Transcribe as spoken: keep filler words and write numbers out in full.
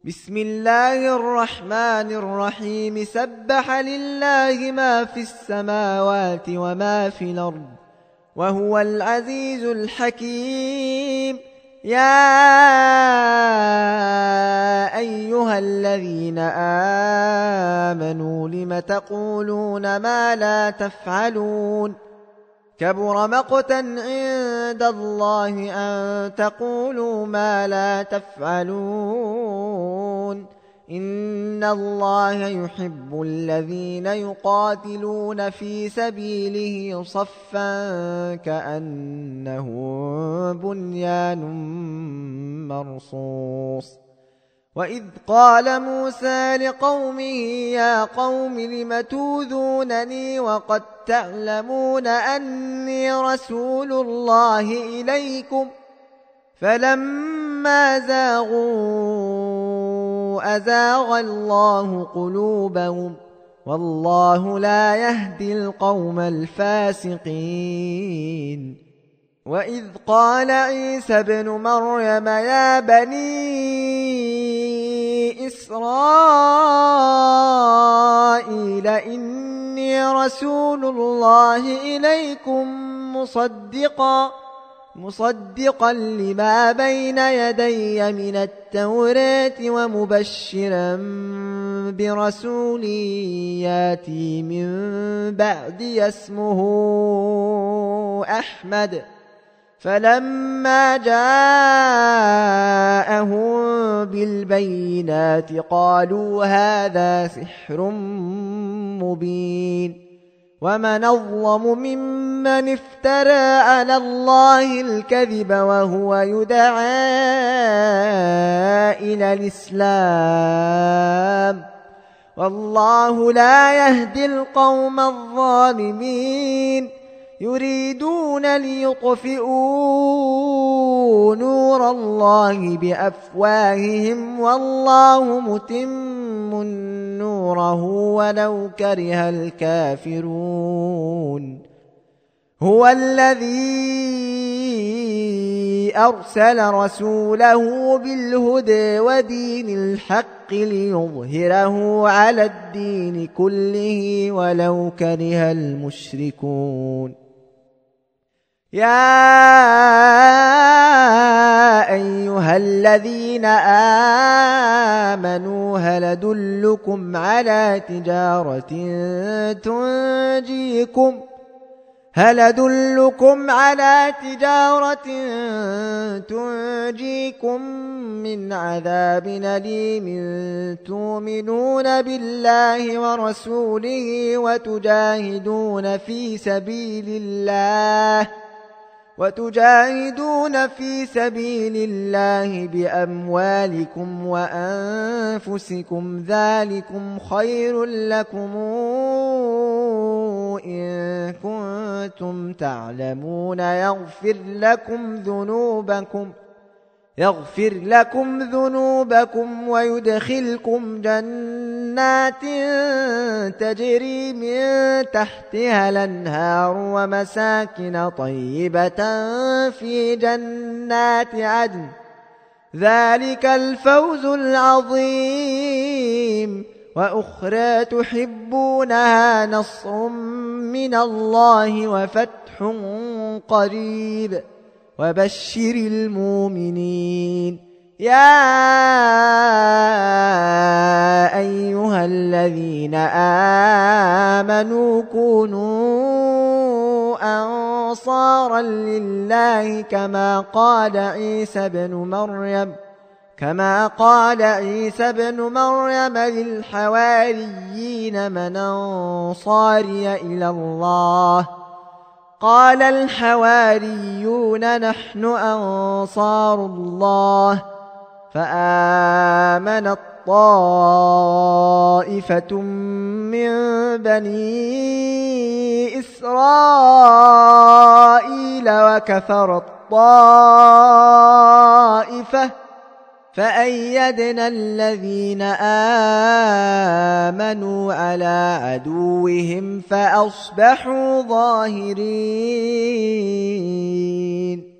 بسم الله الرحمن الرحيم سبح لله ما في السماوات وما في الأرض وهو العزيز الحكيم. يا أيها الذين آمنوا لم تقولون ما لا تفعلون كبر مقتا عند الله أن تقولوا ما لا تفعلون. إن الله يحب الذين يقاتلون في سبيله صفا كأنه بنيان مرصوص. وإذ قال موسى لقومه يا قوم لم توذونني وقد تعلمون أني رسول الله إليكم فلما زاغوا أزاغ الله قلوبهم والله لا يهدي القوم الفاسقين. وإذ قال عيسى ابن مريم يا بني إسرائيل إني رسول الله إليكم مصدقا مصدقا لما بين يدي من التوراة ومبشرا برسول ياتي من بعدي اسمه أحمد. فلما جاءهم بالبينات قالوا هذا سحر مبين. ومن أظلم ممن افترى على الله الكذب وهو يدعى إلى الإسلام والله لا يهدي القوم الظالمين. يريدون ليطفئوا نور الله بأفواههم والله متم نوره ولو كره الكافرون. هو الذي أرسل رسوله بالهدى ودين الحق ليظهره على الدين كله ولو كره المشركون. يا أيها الذين آمنوا هل أدلكم على تجارة تنجيكم هل أدلكم على تجارة تنجيكم من عذاب أليم تؤمنون بالله ورسوله وتجاهدون في سبيل الله وتجاهدون في سبيل الله بأموالكم وأنفسكم ذلكم خير لكم إن كنتم تعلمون. يغفر لكم ذنوبكم يغفر لكم ذنوبكم ويدخلكم جنات تجري من تحتها الأنهار ومساكن طيبة في جنات عدن ذلك الفوز العظيم. وأخرى تحبونها نصر من الله وفتح قريب وبشر المؤمنين. يا أيها الذين آمنوا كونوا أنصارا لله كما قال عيسى بن مريم كما قال عيسى بن مريم للحواريين من أنصاري إلى الله قال الحواريون نحن أنصار الله. فآمنت طائفة من بني إسرائيل وكفرت طائفة فأيدنا الذين آمنوا على عدوهم فأصبحوا ظاهرين.